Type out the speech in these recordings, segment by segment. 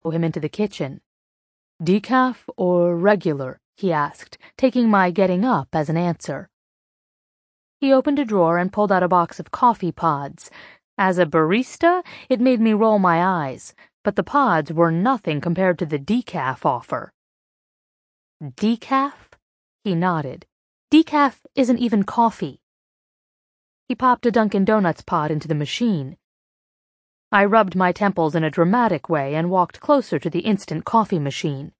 him into the kitchen. "Decaf or regular?" he asked, taking my getting up as an answer. He opened a drawer and pulled out a box of coffee pods. As a barista, it made me roll my eyes, but the pods were nothing compared to the decaf offer. "Decaf?" He nodded. "Decaf isn't even coffee." He popped a Dunkin' Donuts pod into the machine. I rubbed my temples in a dramatic way and walked closer to the instant coffee machine.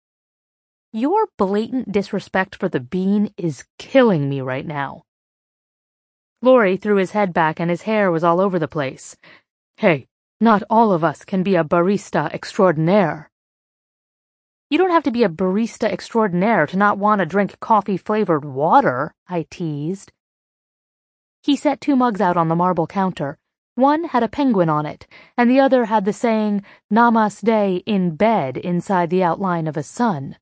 Your blatant disrespect for the bean is killing me right now. Laurie threw his head back and his hair was all over the place. "Hey, not all of us can be a barista extraordinaire." "You don't have to be a barista extraordinaire to not want to drink coffee-flavored water," I teased. He set 2 mugs out on the marble counter. One had a penguin on it, and the other had the saying, "Namaste in bed," inside the outline of a sun.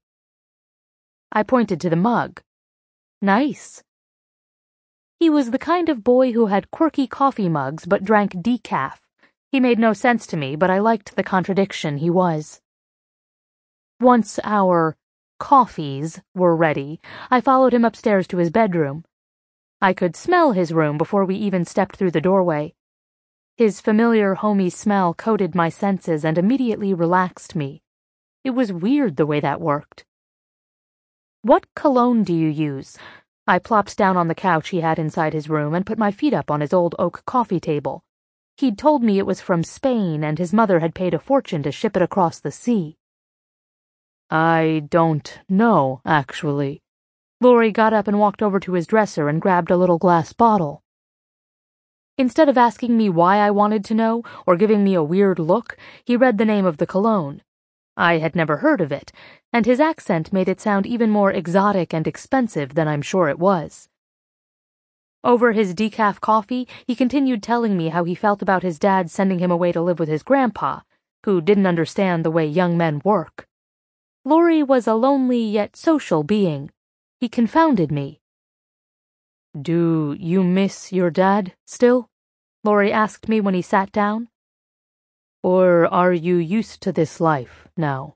I pointed to the mug. "Nice." He was the kind of boy who had quirky coffee mugs but drank decaf. He made no sense to me, but I liked the contradiction he was. Once our coffees were ready, I followed him upstairs to his bedroom. I could smell his room before we even stepped through the doorway. His familiar homey smell coated my senses and immediately relaxed me. It was weird the way that worked. "What cologne do you use?" I plopped down on the couch he had inside his room and put my feet up on his old oak coffee table. He'd told me it was from Spain and his mother had paid a fortune to ship it across the sea. "I don't know, actually." Laurie got up and walked over to his dresser and grabbed a little glass bottle. Instead of asking me why I wanted to know or giving me a weird look, he read the name of the cologne. I had never heard of it, and his accent made it sound even more exotic and expensive than I'm sure it was. Over his decaf coffee, he continued telling me how he felt about his dad sending him away to live with his grandpa, who didn't understand the way young men work. Laurie was a lonely yet social being. He confounded me. "Do you miss your dad still?" Laurie asked me when he sat down. "Or are you used to this life now?"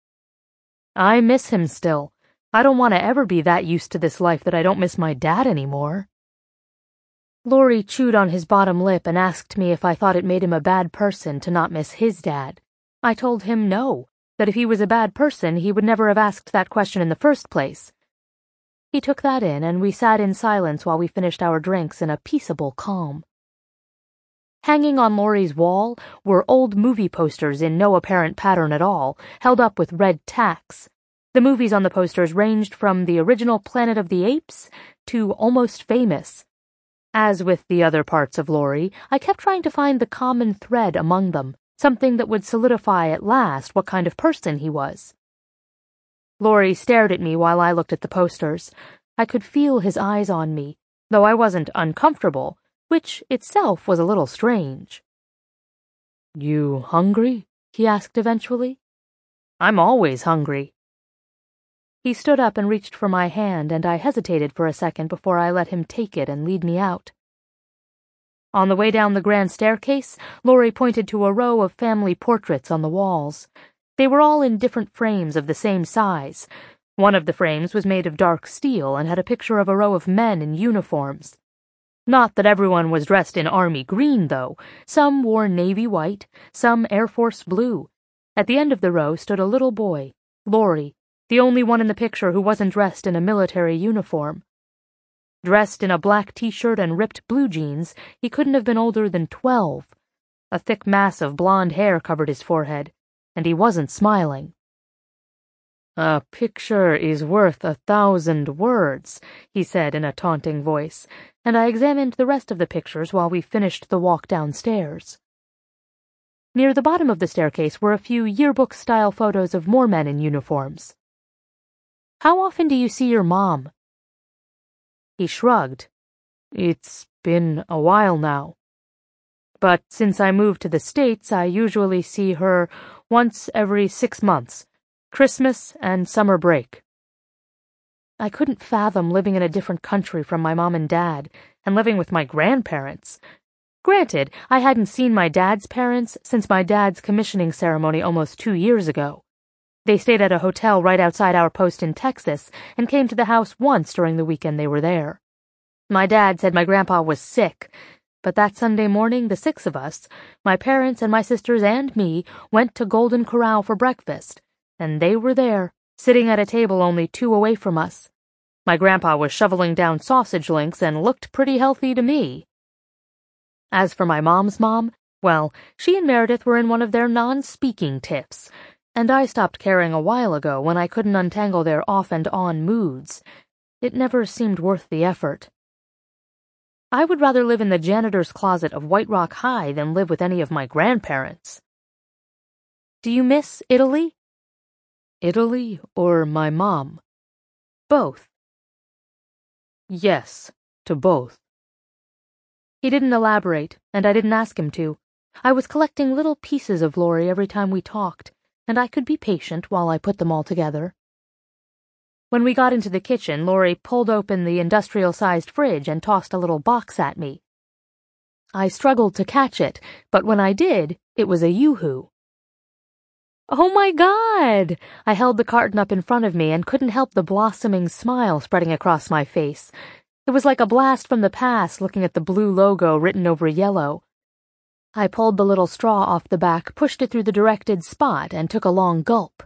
"I miss him still. I don't want to ever be that used to this life that I don't miss my dad anymore." Laurie chewed on his bottom lip and asked me if I thought it made him a bad person to not miss his dad. I told him no, that if he was a bad person, he would never have asked that question in the first place. He took that in, and we sat in silence while we finished our drinks in a peaceable calm. Hanging on Laurie's wall were old movie posters in no apparent pattern at all, held up with red tacks. The movies on the posters ranged from the original Planet of the Apes to Almost Famous. As with the other parts of Laurie, I kept trying to find the common thread among them, something that would solidify at last what kind of person he was. Laurie stared at me while I looked at the posters. I could feel his eyes on me, though I wasn't uncomfortable, which itself was a little strange. "You hungry?" he asked eventually. "I'm always hungry." He stood up and reached for my hand, and I hesitated for a second before I let him take it and lead me out. On the way down the grand staircase, Laurie pointed to a row of family portraits on the walls. They were all in different frames of the same size. One of the frames was made of dark steel and had a picture of a row of men in uniforms. Not that everyone was dressed in army green, though. Some wore navy white, some Air Force blue. At the end of the row stood a little boy, Laurie, the only one in the picture who wasn't dressed in a military uniform. Dressed in a black t-shirt and ripped blue jeans, he couldn't have been older than 12. A thick mass of blonde hair covered his forehead, and he wasn't smiling. "A picture is worth 1,000 words," he said in a taunting voice, and I examined the rest of the pictures while we finished the walk downstairs. Near the bottom of the staircase were a few yearbook-style photos of more men in uniforms. "How often do you see your mom?" He shrugged. "It's been a while now. But since I moved to the States, I usually see her once every 6 months, Christmas and summer break." I couldn't fathom living in a different country from my mom and dad, and living with my grandparents. Granted, I hadn't seen my dad's parents since my dad's commissioning ceremony almost 2 years ago. They stayed at a hotel right outside our post in Texas and came to the house once during the weekend they were there. My dad said my grandpa was sick, but that Sunday morning, the 6 of us, my parents and my sisters and me, went to Golden Corral for breakfast, and they were there, sitting at a table only 2 away from us. My grandpa was shoveling down sausage links and looked pretty healthy to me. As for my mom's mom, well, she and Meredith were in one of their non-speaking tiffs, and I stopped caring a while ago when I couldn't untangle their off-and-on moods. It never seemed worth the effort. I would rather live in the janitor's closet of White Rock High than live with any of my grandparents. Do you miss Italy? Italy or my mom? Both. Yes, to both. He didn't elaborate, and I didn't ask him to. I was collecting little pieces of Laurie every time we talked, and I could be patient while I put them all together. When we got into the kitchen, Laurie pulled open the industrial-sized fridge and tossed a little box at me. I struggled to catch it, but when I did, it was a Yoo-hoo. Oh my God! I held the carton up in front of me and couldn't help the blossoming smile spreading across my face. It was like a blast from the past looking at the blue logo written over yellow. I pulled the little straw off the back, pushed it through the directed spot, and took a long gulp.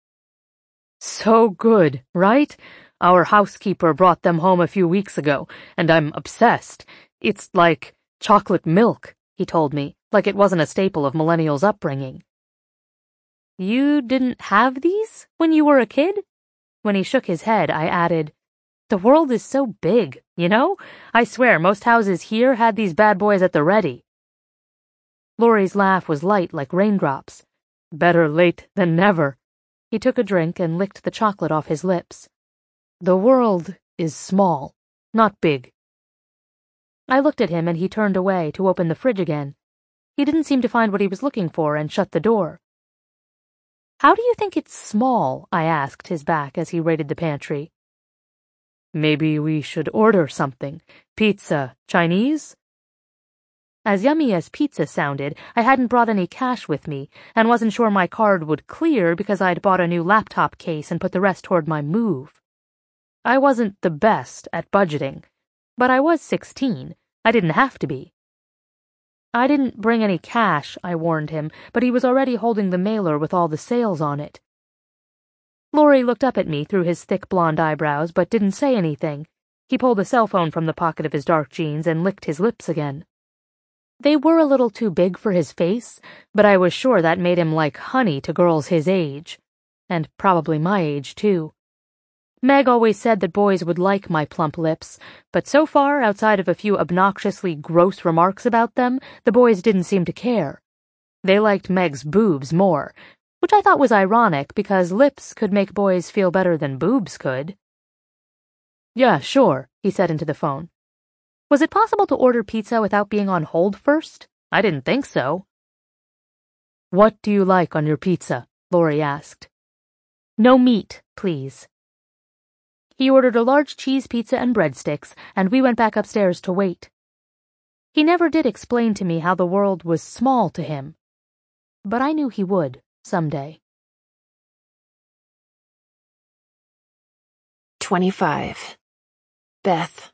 So good, right? Our housekeeper brought them home a few weeks ago, and I'm obsessed. It's like chocolate milk, he told me, like it wasn't a staple of millennials' upbringing. You didn't have these when you were a kid? When he shook his head, I added, The world is so big, you know? I swear most houses here had these bad boys at the ready. Laurie's laugh was light like raindrops. Better late than never. He took a drink and licked the chocolate off his lips. The world is small, not big. I looked at him and he turned away to open the fridge again. He didn't seem to find what he was looking for and shut the door. How do you think it's small? I asked his back as he raided the pantry. Maybe we should order something. Pizza, Chinese? As yummy as pizza sounded, I hadn't brought any cash with me, and wasn't sure my card would clear because I'd bought a new laptop case and put the rest toward my move. I wasn't the best at budgeting, but I was 16. I didn't have to be. I didn't bring any cash, I warned him, but he was already holding the mailer with all the sales on it. Laurie looked up at me through his thick blonde eyebrows, but didn't say anything. He pulled a cell phone from the pocket of his dark jeans and licked his lips again. They were a little too big for his face, but I was sure that made him like honey to girls his age. And probably my age, too. Meg always said that boys would like my plump lips, but so far, outside of a few obnoxiously gross remarks about them, the boys didn't seem to care. They liked Meg's boobs more, which I thought was ironic because lips could make boys feel better than boobs could. Yeah, sure, he said into the phone. Was it possible to order pizza without being on hold first? I didn't think so. What do you like on your pizza? Laurie asked. No meat, please. He ordered a large cheese pizza and breadsticks, and we went back upstairs to wait. He never did explain to me how the world was small to him, but I knew he would someday. 25. Beth.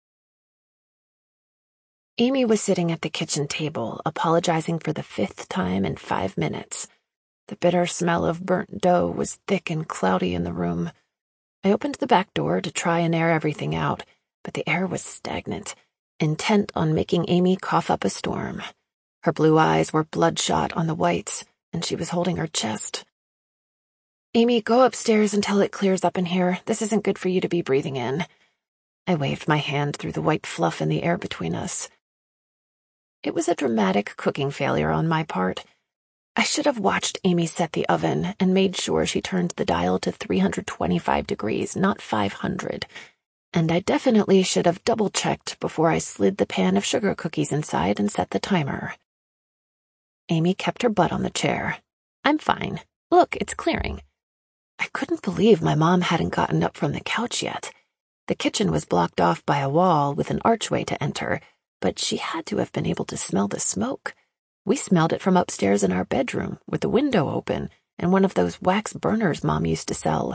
Amy was sitting at the kitchen table, apologizing for the 5th time in 5 minutes. The bitter smell of burnt dough was thick and cloudy in the room. I opened the back door to try and air everything out, but the air was stagnant, intent on making Amy cough up a storm. Her blue eyes were bloodshot on the whites, and she was holding her chest. Amy, go upstairs until it clears up in here. This isn't good for you to be breathing in. I waved my hand through the white fluff in the air between us. It was a dramatic cooking failure on my part. I should have watched Amy set the oven and made sure she turned the dial to 325 degrees, not 500. And I definitely should have double-checked before I slid the pan of sugar cookies inside and set the timer. Amy kept her butt on the chair. I'm fine. Look, it's clearing. I couldn't believe my mom hadn't gotten up from the couch yet. The kitchen was blocked off by a wall with an archway to enter, but she had to have been able to smell the smoke. We smelled it from upstairs in our bedroom, with the window open, and one of those wax burners Mom used to sell.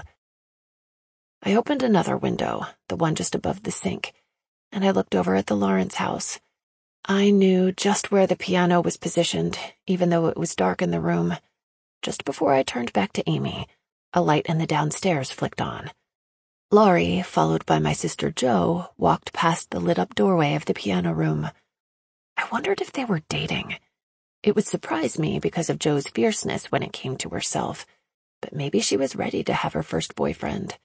I opened another window, the one just above the sink, and I looked over at the Lawrence house. I knew just where the piano was positioned, even though it was dark in the room. Just before I turned back to Amy, a light in the downstairs flicked on. Laurie, followed by my sister Jo, walked past the lit-up doorway of the piano room. I wondered if they were dating. It would surprise me because of Jo's fierceness when it came to herself, but maybe she was ready to have her first boyfriend.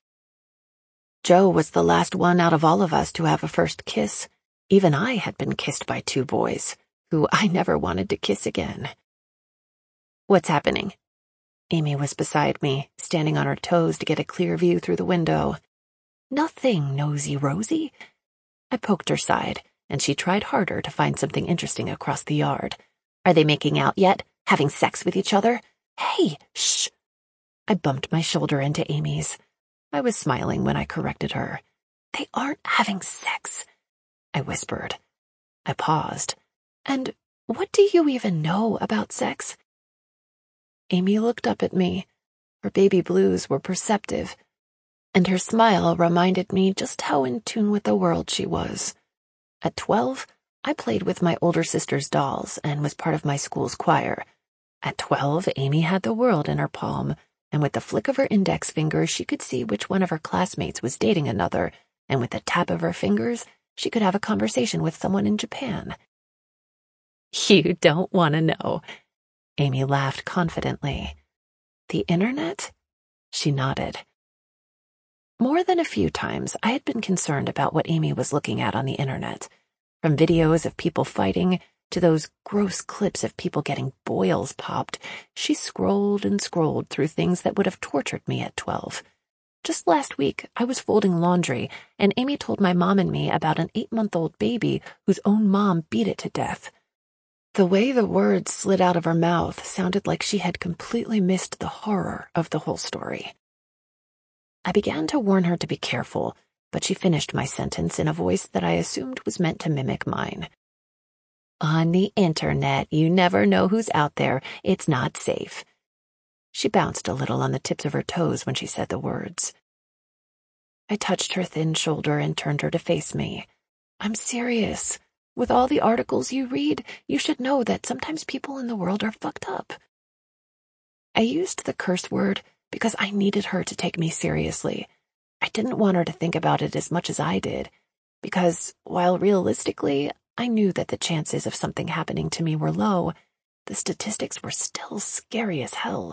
Jo was the last one out of all of us to have a first kiss. Even I had been kissed by 2 boys, who I never wanted to kiss again. "What's happening?" Amy was beside me, standing on her toes to get a clear view through the window. "Nothing, Nosy Rosie." I poked her side, and she tried harder to find something interesting across the yard. "Are they making out yet? Having sex with each other? Hey, shh!" I bumped my shoulder into Amy's. I was smiling when I corrected her. "They aren't having sex," I whispered. I paused. "And what do you even know about sex?" Amy looked up at me. Her baby blues were perceptive, and her smile reminded me just how in tune with the world she was. At 12, I played with my older sister's dolls and was part of my school's choir. At 12, Amy had the world in her palm, and with the flick of her index finger, she could see which one of her classmates was dating another, and with the tap of her fingers, she could have a conversation with someone in Japan. "You don't want to know." Amy laughed confidently. "The internet?" She nodded. More than a few times, I had been concerned about what Amy was looking at on the internet. From videos of people fighting to those gross clips of people getting boils popped, she scrolled and scrolled through things that would have tortured me at 12. Just last week, I was folding laundry, and Amy told my mom and me about an 8-month-old baby whose own mom beat it to death. The way the words slid out of her mouth sounded like she had completely missed the horror of the whole story. I began to warn her to be careful, but she finished my sentence in a voice that I assumed was meant to mimic mine. "On the internet, you never know who's out there. It's not safe." She bounced a little on the tips of her toes when she said the words. I touched her thin shoulder and turned her to face me. "I'm serious. With all the articles you read, you should know that sometimes people in the world are fucked up." I used the curse word because I needed her to take me seriously. I didn't want her to think about it as much as I did, because while realistically, I knew that the chances of something happening to me were low, the statistics were still scary as hell.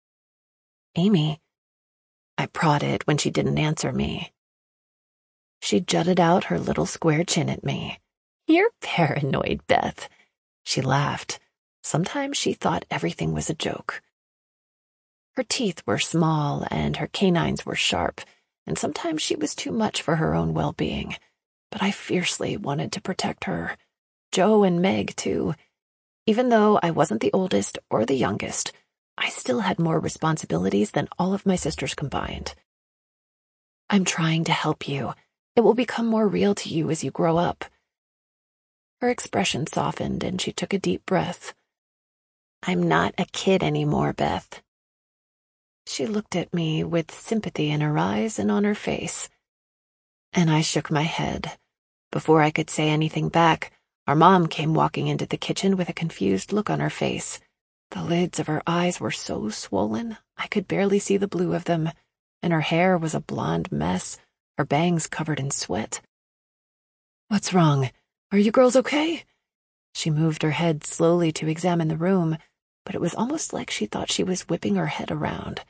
"Amy," I prodded when she didn't answer me. She jutted out her little square chin at me. "You're paranoid, Beth." She laughed. Sometimes she thought everything was a joke. Her teeth were small and her canines were sharp, and sometimes she was too much for her own well-being. But I fiercely wanted to protect her. Jo and Meg, too. Even though I wasn't the oldest or the youngest, I still had more responsibilities than all of my sisters combined. "I'm trying to help you. It will become more real to you as you grow up." Her expression softened and she took a deep breath. "I'm not a kid anymore, Beth." She looked at me with sympathy in her eyes and on her face. And I shook my head. Before I could say anything back, our mom came walking into the kitchen with a confused look on her face. The lids of her eyes were so swollen, I could barely see the blue of them, and her hair was a blonde mess, her bangs covered in sweat. "What's wrong? Are you girls okay?" She moved her head slowly to examine the room, but it was almost like she thought she was whipping her head around.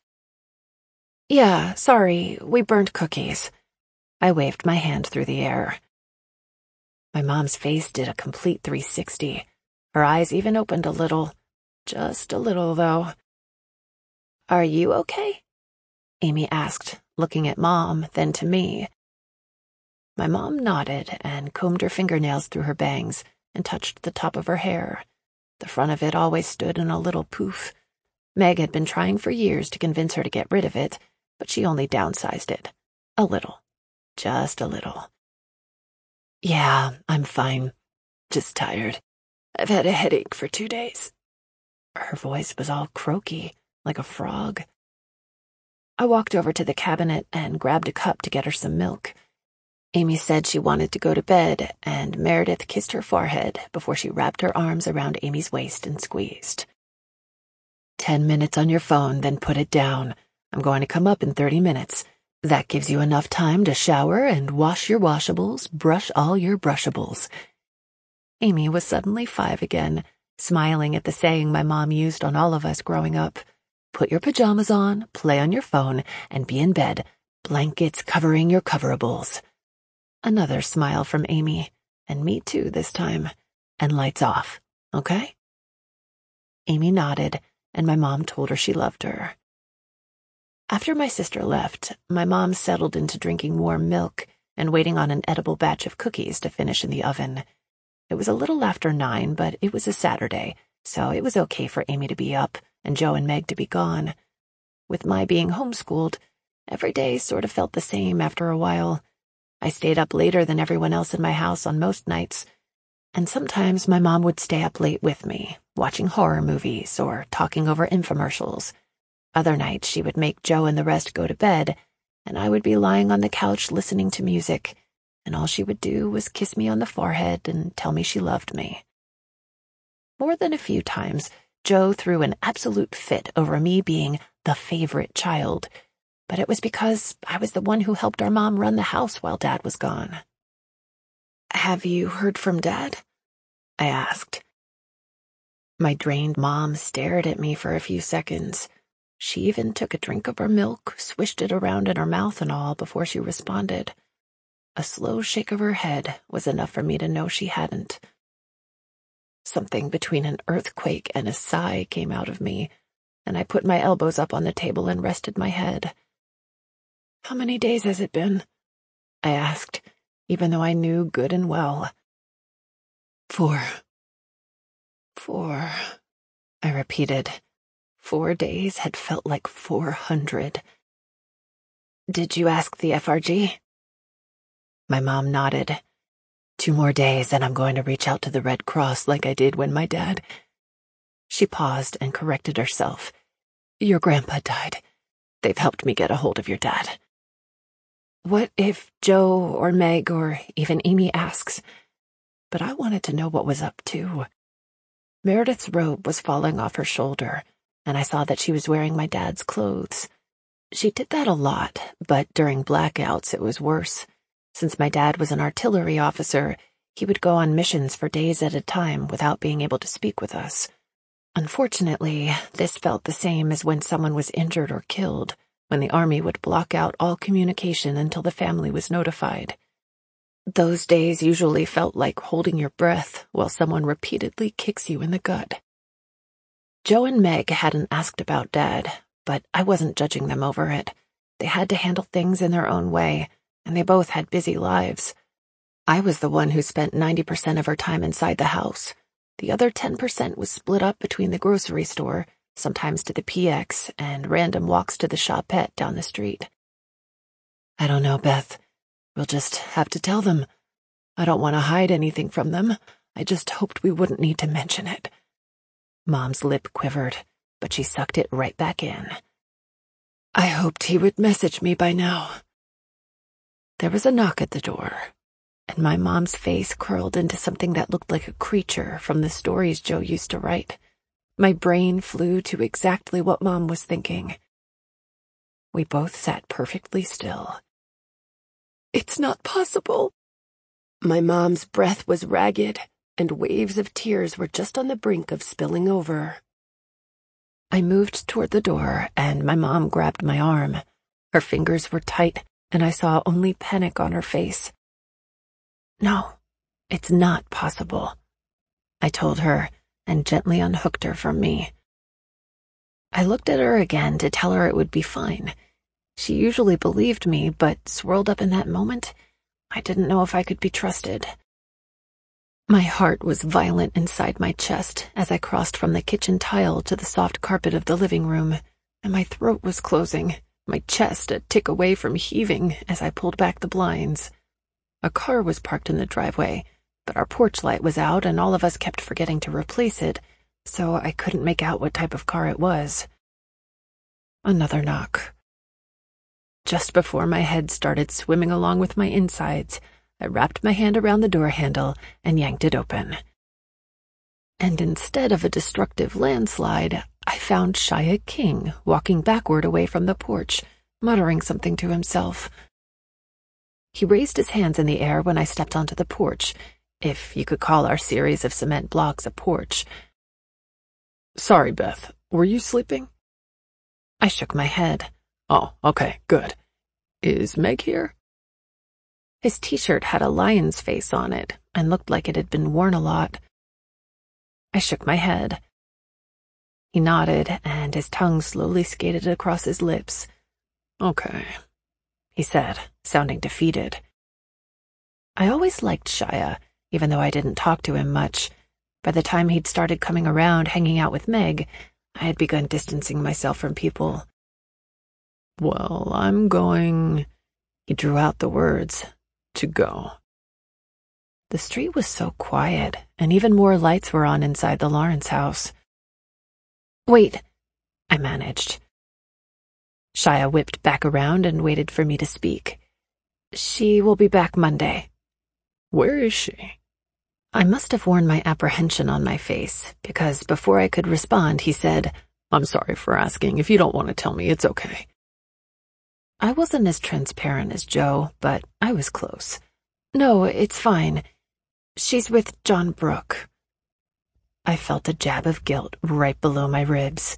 "Yeah, sorry, we burnt cookies." I waved my hand through the air. My mom's face did a complete 360. Her eyes even opened a little. Just a little, though. "Are you okay?" Amy asked, looking at Mom, then to me. My mom nodded and combed her fingernails through her bangs and touched the top of her hair. The front of it always stood in a little poof. Meg had been trying for years to convince her to get rid of it, but she only downsized it. A little. Just a little. "Yeah, I'm fine. Just tired. I've had a headache for 2 days. Her voice was all croaky, like a frog. I walked over to the cabinet and grabbed a cup to get her some milk. Amy said she wanted to go to bed, and Meredith kissed her forehead before she wrapped her arms around Amy's waist and squeezed. 10 minutes on your phone, then put it down. I'm going to come up in 30 minutes. That gives you enough time to shower and wash your washables, brush all your brushables. Amy was suddenly 5 again, smiling at the saying my mom used on all of us growing up. Put your pajamas on, play on your phone, and be in bed. Blankets covering your coverables. Another smile from Amy, and me too this time, and lights off, okay? Amy nodded, and my mom told her she loved her. After my sister left, my mom settled into drinking warm milk and waiting on an edible batch of cookies to finish in the oven. It was a little after 9, but it was a Saturday, so it was okay for Amy to be up and Joe and Meg to be gone. With my being homeschooled, every day sort of felt the same after a while. I stayed up later than everyone else in my house on most nights, and sometimes my mom would stay up late with me, watching horror movies or talking over infomercials. Other nights she would make Joe and the rest go to bed, and I would be lying on the couch listening to music, and all she would do was kiss me on the forehead and tell me she loved me. More than a few times, Joe threw an absolute fit over me being the favorite child, but it was because I was the one who helped our mom run the house while Dad was gone. "Have you heard from Dad?" I asked. My drained mom stared at me for a few seconds. She even took a drink of her milk, swished it around in her mouth and all before she responded. A slow shake of her head was enough for me to know she hadn't. Something between an earthquake and a sigh came out of me, and I put my elbows up on the table and rested my head. "How many days has it been?" I asked, even though I knew good and well. 4. 4, I repeated. 4 days had felt like 400. "Did you ask the FRG?" My mom nodded. 2 more days, and I'm going to reach out to the Red Cross like I did when my dad... She paused and corrected herself. "Your grandpa died. They've helped me get a hold of your dad." What if Joe or Meg or even Amy asks? But I wanted to know what was up too. Meredith's robe was falling off her shoulder, and I saw that she was wearing my dad's clothes. She did that a lot, but during blackouts it was worse. Since my dad was an artillery officer, he would go on missions for days at a time without being able to speak with us. Unfortunately, this felt the same as when someone was injured or killed, when the army would block out all communication until the family was notified. Those days usually felt like holding your breath while someone repeatedly kicks you in the gut. Joe and Meg hadn't asked about Dad, but I wasn't judging them over it. They had to handle things in their own way, and they both had busy lives. I was the one who spent 90% of her time inside the house. The other 10% was split up between the grocery store, sometimes to the PX, and random walks to the Shopette down the street. "I don't know, Beth. We'll just have to tell them. I don't want to hide anything from them. I just hoped we wouldn't need to mention it." Mom's lip quivered, but she sucked it right back in. "I hoped he would message me by now." There was a knock at the door, and my mom's face curled into something that looked like a creature from the stories Joe used to write. My brain flew to exactly what Mom was thinking. We both sat perfectly still. "It's not possible." My mom's breath was ragged, and waves of tears were just on the brink of spilling over. I moved toward the door, and my mom grabbed my arm. Her fingers were tight, and I saw only panic on her face. "No, it's not possible," I told her, and gently unhooked her from me. I looked at her again to tell her it would be fine. She usually believed me, but swirled up in that moment, I didn't know if I could be trusted. My heart was violent inside my chest as I crossed from the kitchen tile to the soft carpet of the living room, and my throat was closing, my chest a tick away from heaving as I pulled back the blinds. A car was parked in the driveway, but our porch light was out and all of us kept forgetting to replace it, so I couldn't make out what type of car it was. Another knock. Just before my head started swimming along with my insides, I wrapped my hand around the door handle and yanked it open. And instead of a destructive landslide, I found Shia King walking backward away from the porch, muttering something to himself. He raised his hands in the air when I stepped onto the porch, if you could call our series of cement blocks a porch. Sorry, Beth. Were you sleeping? I shook my head. Oh, okay, good. Is Meg here? His t-shirt had a lion's face on it and looked like it had been worn a lot. I shook my head. He nodded, and his tongue slowly skated across his lips. Okay, he said, sounding defeated. I always liked Shia, even though I didn't talk to him much. By the time he'd started coming around hanging out with Meg, I had begun distancing myself from people. Well, I'm going, he drew out the words, to go. The street was so quiet, and even more lights were on inside the Lawrence house. Wait, I managed. Shia whipped back around and waited for me to speak. She will be back Monday. Where is she? I must have worn my apprehension on my face, because before I could respond, he said, I'm sorry for asking. If you don't want to tell me, it's okay. I wasn't as transparent as Joe, but I was close. No, it's fine. She's with John Brooke. I felt a jab of guilt right below my ribs.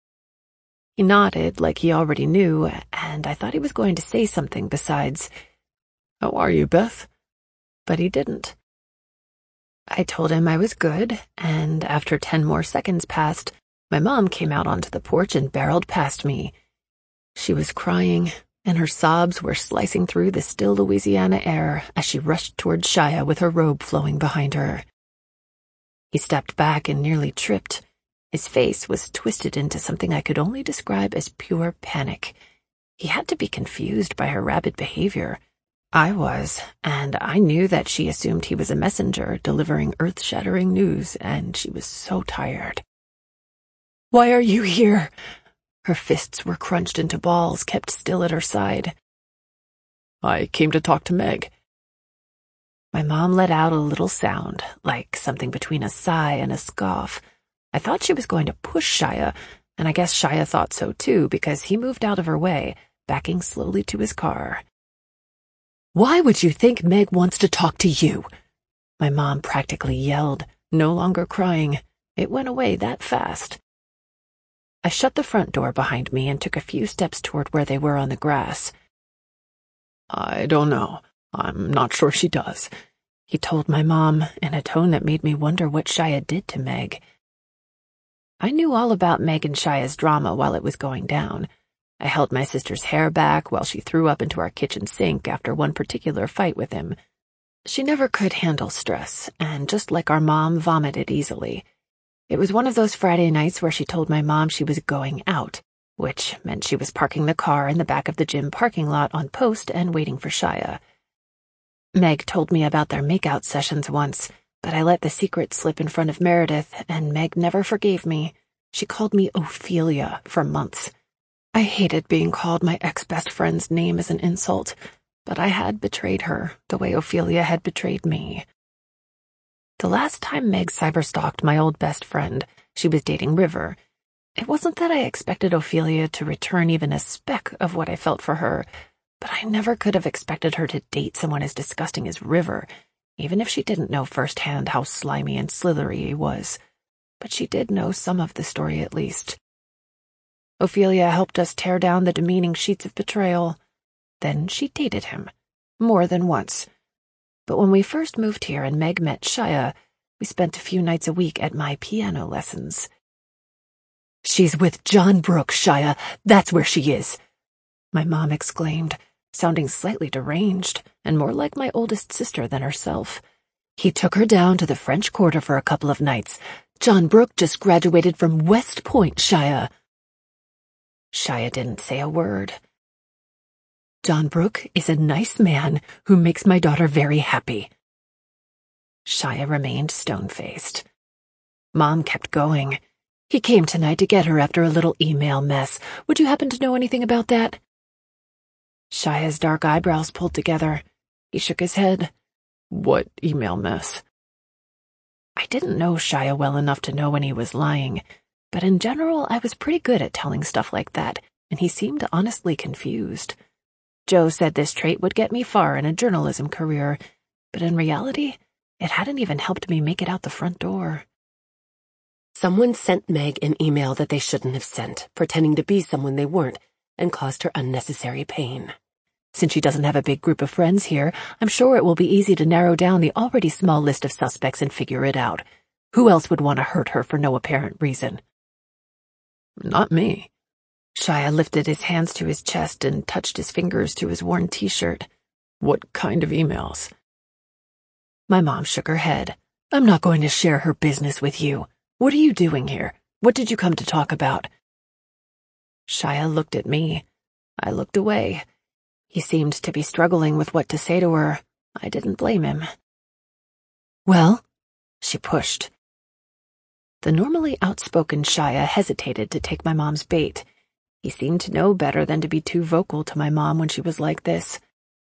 He nodded like he already knew, and I thought he was going to say something besides, How are you, Beth? But he didn't. I told him I was good, and after 10 more seconds passed, my mom came out onto the porch and barreled past me. She was crying, and her sobs were slicing through the still Louisiana air as she rushed toward Shia with her robe flowing behind her. He stepped back and nearly tripped. His face was twisted into something I could only describe as pure panic. He had to be confused by her rabid behavior. I was, and I knew that she assumed he was a messenger delivering earth-shattering news, and she was so tired. Why are you here? Her fists were crunched into balls, kept still at her side. I came to talk to Meg. My mom let out a little sound, like something between a sigh and a scoff. I thought she was going to push Shia, and I guess Shia thought so too, because he moved out of her way, backing slowly to his car. Why would you think Meg wants to talk to you? My mom practically yelled, no longer crying. It went away that fast. I shut the front door behind me and took a few steps toward where they were on the grass. I don't know. I'm not sure she does, he told my mom in a tone that made me wonder what Shia did to Meg. I knew all about Meg and Shia's drama while it was going down. I held my sister's hair back while she threw up into our kitchen sink after one particular fight with him. She never could handle stress, and just like our mom, vomited easily. It was one of those Friday nights where she told my mom she was going out, which meant she was parking the car in the back of the gym parking lot on post and waiting for Shia. Meg told me about their makeout sessions once, but I let the secret slip in front of Meredith, and Meg never forgave me. She called me Ophelia for months. I hated being called my ex-best friend's name as an insult, but I had betrayed her the way Ophelia had betrayed me. The last time Meg cyberstalked my old best friend, she was dating River. It wasn't that I expected Ophelia to return even a speck of what I felt for her, but I never could have expected her to date someone as disgusting as River, even if she didn't know firsthand how slimy and slithery he was. But she did know some of the story at least. Ophelia helped us tear down the demeaning sheets of betrayal. Then she dated him, more than once. But when we first moved here and Meg met Shia, we spent a few nights a week at my piano lessons. She's with John Brooke, Shia. That's where she is, my mom exclaimed, sounding slightly deranged and more like my oldest sister than herself. He took her down to the French Quarter for a couple of nights. John Brooke just graduated from West Point, Shia. Shia didn't say a word. John Brooke is a nice man who makes my daughter very happy. Shia remained stone-faced. Mom kept going. He came tonight to get her after a little email mess. Would you happen to know anything about that? Shia's dark eyebrows pulled together. He shook his head. What email mess? I didn't know Shia well enough to know when he was lying, but in general I was pretty good at telling stuff like that, and he seemed honestly confused. Joe said this trait would get me far in a journalism career, but in reality, it hadn't even helped me make it out the front door. Someone sent Meg an email that they shouldn't have sent, pretending to be someone they weren't, and caused her unnecessary pain. Since she doesn't have a big group of friends here, I'm sure it will be easy to narrow down the already small list of suspects and figure it out. Who else would want to hurt her for no apparent reason? Not me. Shia lifted his hands to his chest and touched his fingers to his worn t-shirt. What kind of emails? My mom shook her head. I'm not going to share her business with you. What are you doing here? What did you come to talk about? Shia looked at me. I looked away. He seemed to be struggling with what to say to her. I didn't blame him. Well, she pushed. The normally outspoken Shia hesitated to take my mom's bait. He seemed to know better than to be too vocal to my mom when she was like this.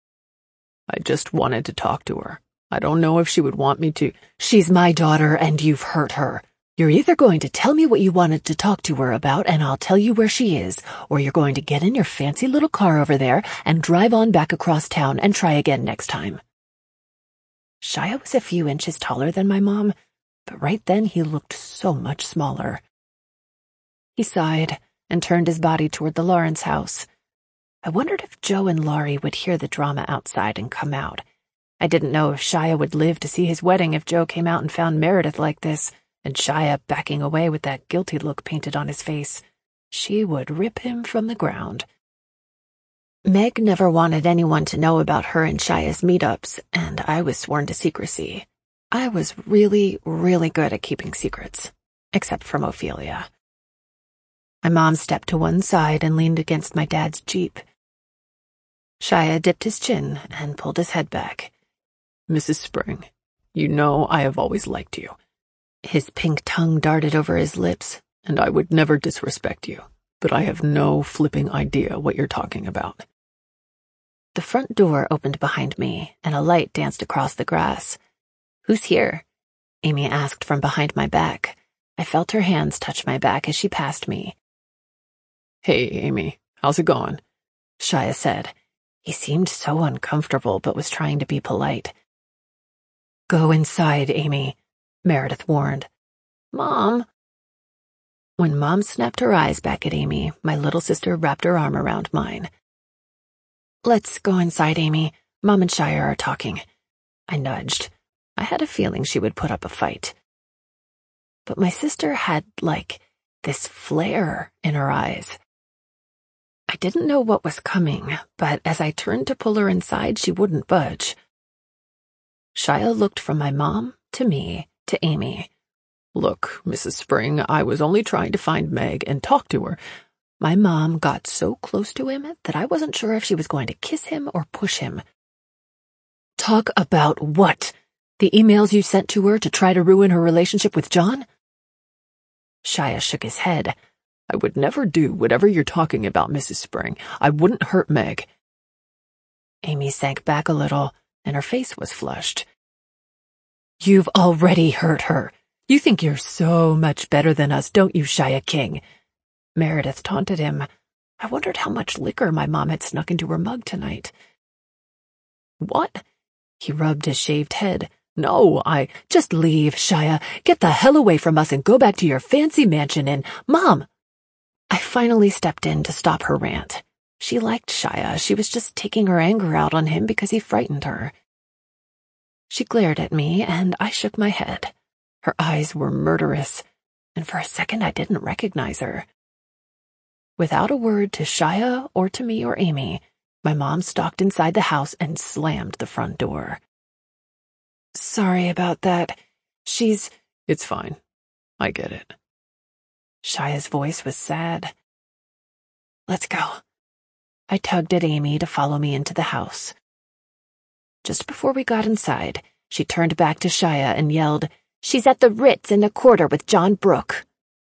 I just wanted to talk to her. I don't know if she would want me to. She's my daughter and you've hurt her. You're either going to tell me what you wanted to talk to her about and I'll tell you where she is, or you're going to get in your fancy little car over there and drive on back across town and try again next time. Shia was a few inches taller than my mom, but right then he looked so much smaller. He sighed and turned his body toward the Lawrence house. I wondered if Joe and Laurie would hear the drama outside and come out. I didn't know if Shia would live to see his wedding if Joe came out and found Meredith like this, and Shia backing away with that guilty look painted on his face. She would rip him from the ground. Meg never wanted anyone to know about her and Shia's meetups, and I was sworn to secrecy. I was really, really good at keeping secrets, except from Ophelia. My mom stepped to one side and leaned against my dad's Jeep. Shia dipped his chin and pulled his head back. Mrs. Spring, you know I have always liked you. His pink tongue darted over his lips. And I would never disrespect you, but I have no flipping idea what you're talking about. The front door opened behind me, and a light danced across the grass. Who's here? Amy asked from behind my back. I felt her hands touch my back as she passed me. Hey, Amy, how's it going? Shia said. He seemed so uncomfortable, but was trying to be polite. Go inside, Amy, Meredith warned. Mom. When Mom snapped her eyes back at Amy, my little sister wrapped her arm around mine. Let's go inside, Amy. Mom and Shia are talking. I nudged. I had a feeling she would put up a fight. But my sister had, this flare in her eyes. I didn't know what was coming, but as I turned to pull her inside, she wouldn't budge. Shia looked from my mom to me to Amy. Look, Mrs. Spring, I was only trying to find Meg and talk to her. My mom got so close to him that I wasn't sure if she was going to kiss him or push him. Talk about what? The emails you sent to her to try to ruin her relationship with John? Shia shook his head. I would never do whatever you're talking about, Mrs. Spring. I wouldn't hurt Meg. Amy sank back a little, and her face was flushed. You've already hurt her. You think you're so much better than us, don't you, Shia King? Meredith taunted him. I wondered how much liquor my mom had snuck into her mug tonight. What? He rubbed his shaved head. No, just leave, Shia. Get the hell away from us and go back to your fancy mansion and... Mom! I finally stepped in to stop her rant. She liked Shia. She was just taking her anger out on him because he frightened her. She glared at me, and I shook my head. Her eyes were murderous, and for a second I didn't recognize her. Without a word to Shia or to me or Amy, my mom stalked inside the house and slammed the front door. Sorry about that. It's fine. I get it. Shia's voice was sad. Let's go. I tugged at Amy to follow me into the house. Just before we got inside, She turned back to Shia and yelled, "She's at the Ritz in the Quarter with John Brooke."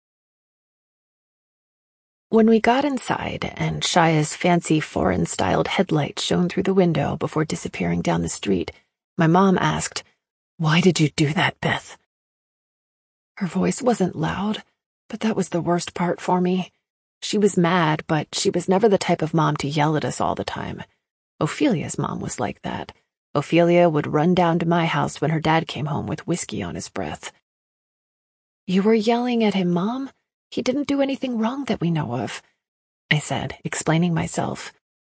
When we got inside and Shia's fancy foreign-styled headlight shone through the window before disappearing down the street, my mom asked, "Why did you do that, Beth?" Her voice wasn't loud, but that was the worst part for me. She was mad, but she was never the type of mom to yell at us all the time. Ophelia's mom was like that. Ophelia would run down to my house when her dad came home with whiskey on his breath. "You were yelling at him, Mom? He didn't do anything wrong that we know of," I said, explaining myself.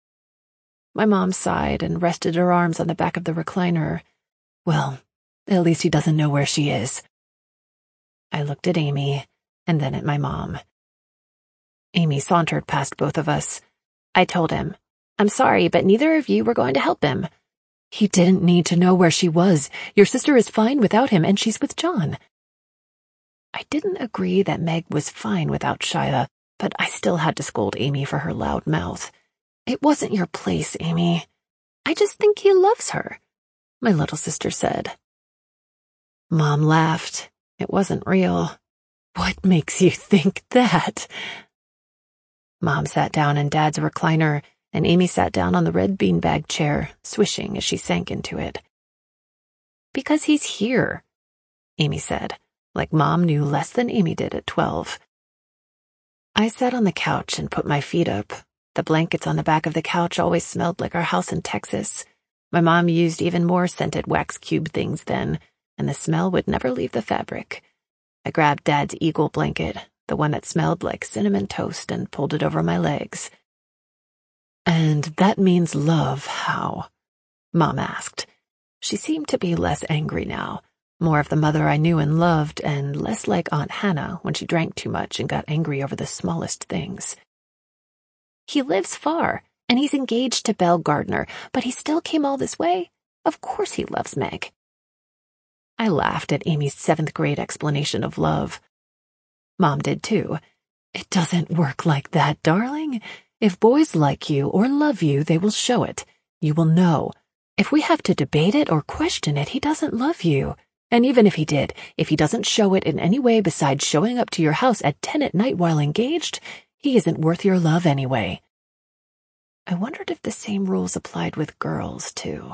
My mom sighed and rested her arms on the back of the recliner. "Well, at least he doesn't know where she is." I looked at Amy, and then at my mom. Amy sauntered past both of us. I told him, "I'm sorry, but neither of you were going to help him." "He didn't need to know where she was. Your sister is fine without him, and she's with John." I didn't agree that Meg was fine without Shia, but I still had to scold Amy for her loud mouth. "It wasn't your place, Amy." "I just think he loves her," my little sister said. Mom laughed. It wasn't real. "What makes you think that?" Mom sat down in Dad's recliner, and Amy sat down on the red beanbag chair, swishing as she sank into it. "Because he's here," Amy said, like Mom knew less than Amy did at 12. I sat on the couch and put my feet up. The blankets on the back of the couch always smelled like our house in Texas. My mom used even more scented wax cube things then, and the smell would never leave the fabric. I grabbed Dad's eagle blanket, the one that smelled like cinnamon toast, and pulled it over my legs. "And that means love, how?" Mom asked. She seemed to be less angry now, more of the mother I knew and loved, and less like Aunt Hannah when she drank too much and got angry over the smallest things. "He lives far, and he's engaged to Belle Gardner, but he still came all this way. Of course he loves Meg." I laughed at Amy's 7th grade explanation of love. Mom did too. "It doesn't work like that, darling. If boys like you or love you, they will show it. You will know. If we have to debate it or question it, he doesn't love you. And even if he did, if he doesn't show it in any way besides showing up to your house at 10 at night while engaged, he isn't worth your love anyway." I wondered if the same rules applied with girls, too.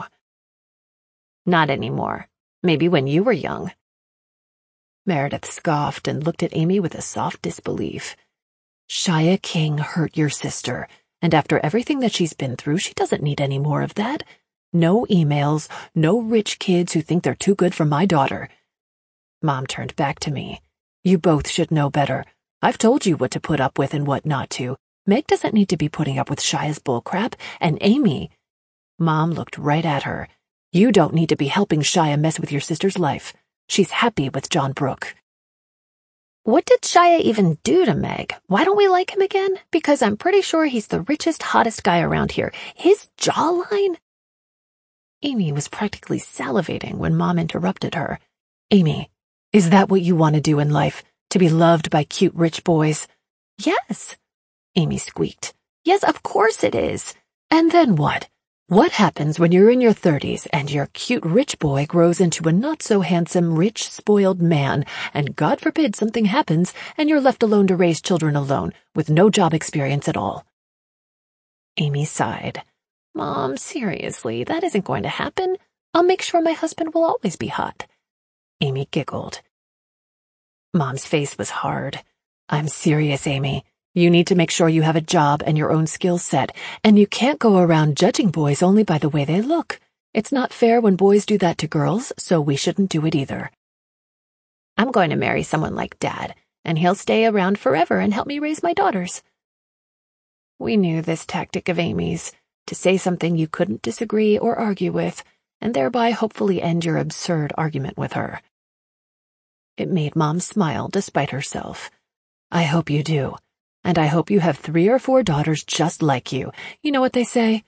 "Not anymore. Maybe when you were young." Meredith scoffed and looked at Amy with a soft disbelief. "Shia King hurt your sister, and after everything that she's been through, she doesn't need any more of that. No emails, no rich kids who think they're too good for my daughter." Mom turned back to me. "You both should know better. I've told you what to put up with and what not to. Meg doesn't need to be putting up with Shia's bullcrap, and Amy—" Mom looked right at her. "You don't need to be helping Shia mess with your sister's life. She's happy with John Brooke." "What did Shia even do to Meg? Why don't we like him again? Because I'm pretty sure he's the richest, hottest guy around here. His jawline—" Amy was practically salivating when Mom interrupted her. "Amy, is that what you want to do in life? To be loved by cute rich boys?" "Yes," Amy squeaked. "Yes, of course it is." "And then what? What happens when you're in your 30s and your cute rich boy grows into a not-so-handsome, rich, spoiled man, and God forbid something happens and you're left alone to raise children alone, with no job experience at all?" Amy sighed. "Mom, seriously, that isn't going to happen. I'll make sure my husband will always be hot." Amy giggled. Mom's face was hard. "I'm serious, Amy. You need to make sure you have a job and your own skill set, and you can't go around judging boys only by the way they look. It's not fair when boys do that to girls, so we shouldn't do it either." "I'm going to marry someone like Dad, and he'll stay around forever and help me raise my daughters." We knew this tactic of Amy's, to say something you couldn't disagree or argue with, and thereby hopefully end your absurd argument with her. It made Mom smile despite herself. "I hope you do. And I hope you have 3 or 4 daughters just like you. You know what they say?"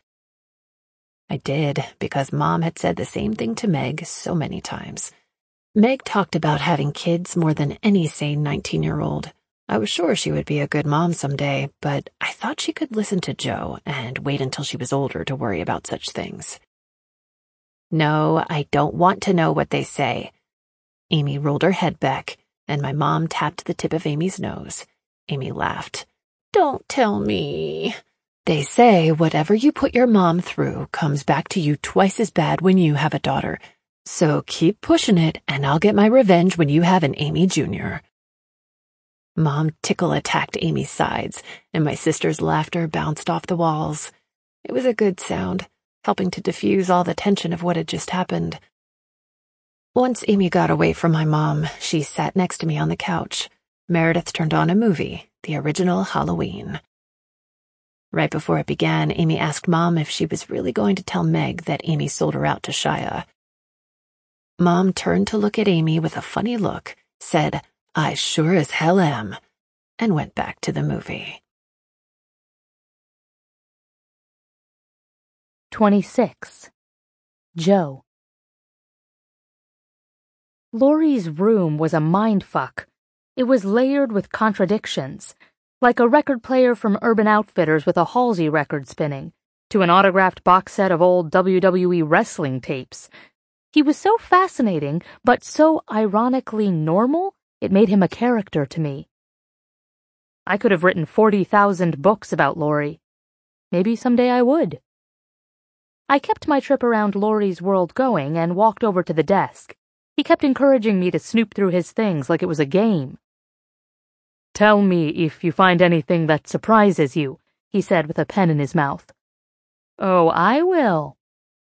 I did, because Mom had said the same thing to Meg so many times. Meg talked about having kids more than any sane 19-year-old. I was sure she would be a good mom someday, but I thought she could listen to Joe and wait until she was older to worry about such things. No, I don't want to know what they say. Amy rolled her head back, and my mom tapped the tip of Amy's nose. Amy laughed. Don't tell me. They say whatever you put your mom through comes back to you twice as bad when you have a daughter. So keep pushing it, and I'll get my revenge when you have an Amy Jr. Mom tickle-attacked Amy's sides, and my sister's laughter bounced off the walls. It was a good sound, helping to diffuse all the tension of what had just happened. Once Amy got away from my mom, she sat next to me on the couch. Meredith turned on a movie, the original Halloween. Right before it began, Amy asked Mom if she was really going to tell Meg that Amy sold her out to Shia. Mom turned to look at Amy with a funny look, said, I sure as hell am, and went back to the movie. 26. Joe. Laurie's room was a mindfuck. It was layered with contradictions, like a record player from Urban Outfitters with a Halsey record spinning, to an autographed box set of old WWE wrestling tapes. He was so fascinating, but so ironically normal, it made him a character to me. I could have written 40,000 books about Laurie. Maybe someday I would. I kept my trip around Laurie's world going and walked over to the desk. He kept encouraging me to snoop through his things like it was a game. Tell me if you find anything that surprises you, he said with a pen in his mouth. Oh, I will.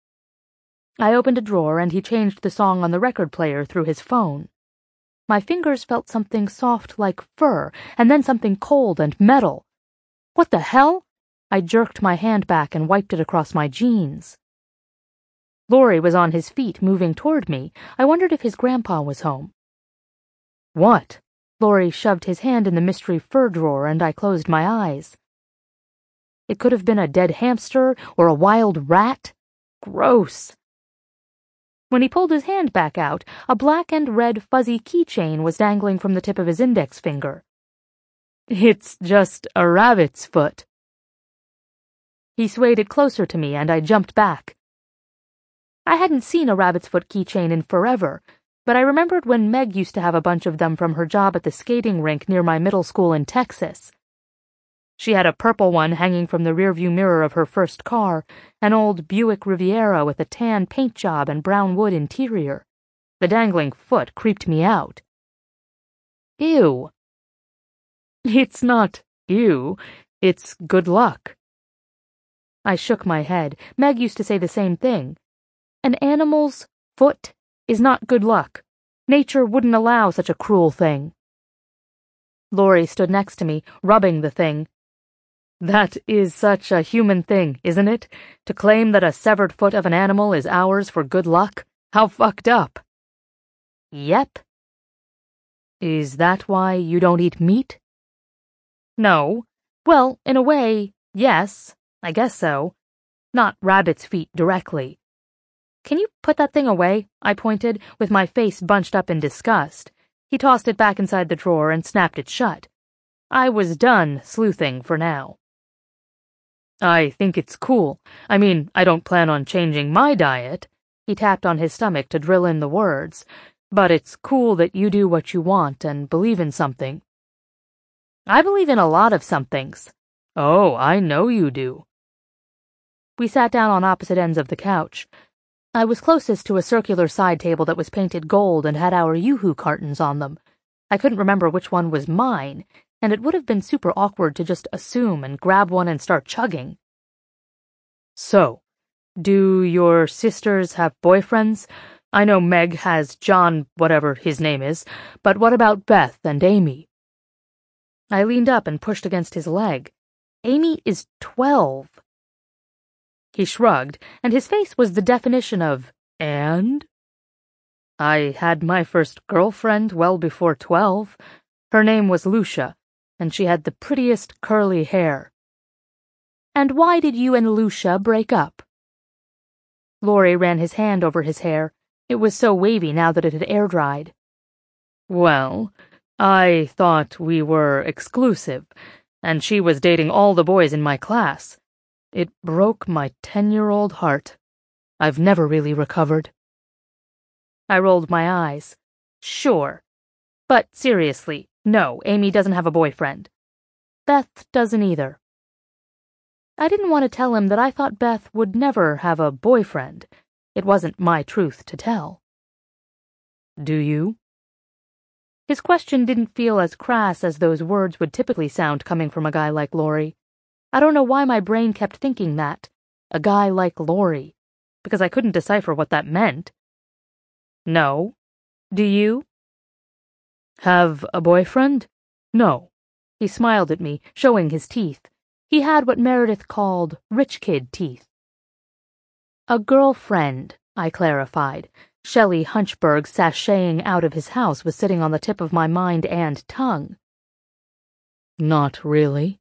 I opened a drawer and he changed the song on the record player through his phone. My fingers felt something soft like fur, and then something cold and metal. What the hell? I jerked my hand back and wiped it across my jeans. Laurie was on his feet, moving toward me. I wondered if his grandpa was home. What? Laurie shoved his hand in the mystery fur drawer, and I closed my eyes. It could have been a dead hamster or a wild rat. Gross. When he pulled his hand back out, a black and red fuzzy keychain was dangling from the tip of his index finger. It's just a rabbit's foot. He swayed it closer to me, and I jumped back. I hadn't seen a rabbit's foot keychain in forever, but I remembered when Meg used to have a bunch of them from her job at the skating rink near my middle school in Texas. She had a purple one hanging from the rearview mirror of her first car, an old Buick Riviera with a tan paint job and brown wood interior. The dangling foot creeped me out. Ew. It's not ew, it's good luck. I shook my head. Meg used to say the same thing. An animal's foot is not good luck. Nature wouldn't allow such a cruel thing. Laurie stood next to me, rubbing the thing. That is such a human thing, isn't it? To claim that a severed foot of an animal is ours for good luck? How fucked up. Yep. Is that why you don't eat meat? No. Well, in a way, yes. I guess so. Not rabbit's feet directly. Can you put that thing away? I pointed, with my face bunched up in disgust. He tossed it back inside the drawer and snapped it shut. I was done sleuthing for now. I think it's cool. I mean, I don't plan on changing my diet. He tapped on his stomach to drill in the words. But it's cool that you do what you want and believe in something. I believe in a lot of somethings. Oh, I know you do. We sat down on opposite ends of the couch. I was closest to a circular side table that was painted gold and had our Yoo-hoo cartons on them. I couldn't remember which one was mine, and it would have been super awkward to just assume and grab one and start chugging. So, do your sisters have boyfriends? I know Meg has John, whatever his name is, but what about Beth and Amy? I leaned up and pushed against his leg. Amy is 12. He shrugged, and his face was the definition of, and? I had my first girlfriend well before 12. Her name was Lucia, and she had the prettiest curly hair. And why did you and Lucia break up? Laurie ran his hand over his hair. It was so wavy now that it had air-dried. Well, I thought we were exclusive, and she was dating all the boys in my class. It broke my 10-year-old heart. I've never really recovered. I rolled my eyes. Sure. But seriously, no, Amy doesn't have a boyfriend. Beth doesn't either. I didn't want to tell him that I thought Beth would never have a boyfriend. It wasn't my truth to tell. Do you? His question didn't feel as crass as those words would typically sound coming from a guy like Laurie. I don't know why my brain kept thinking that. A guy like Laurie. Because I couldn't decipher what that meant. No. Do you? Have a boyfriend? No. He smiled at me, showing his teeth. He had what Meredith called rich kid teeth. A girlfriend, I clarified. Shelley Hunchberg sashaying out of his house was sitting on the tip of my mind and tongue. Not really.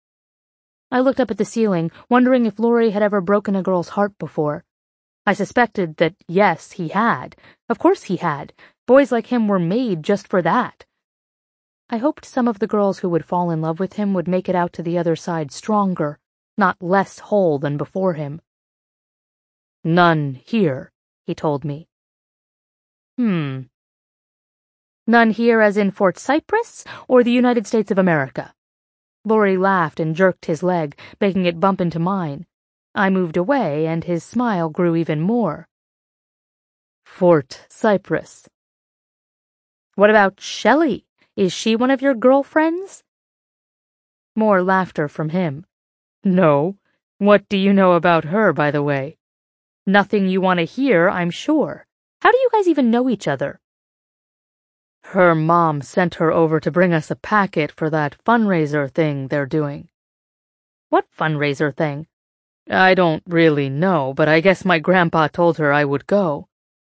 I looked up at the ceiling, wondering if Laurie had ever broken a girl's heart before. I suspected that, yes, he had. Of course he had. Boys like him were made just for that. I hoped some of the girls who would fall in love with him would make it out to the other side stronger, not less whole than before him. None here, he told me. None here as in Fort Cypress or the United States of America? Laurie laughed and jerked his leg, making it bump into mine. I moved away, and his smile grew even more. Fort Cypress. What about Shelley? Is she one of your girlfriends? More laughter from him. No. What do you know about her, by the way? Nothing you want to hear, I'm sure. How do you guys even know each other? Her mom sent her over to bring us a packet for that fundraiser thing they're doing. What fundraiser thing? I don't really know, but I guess my grandpa told her I would go.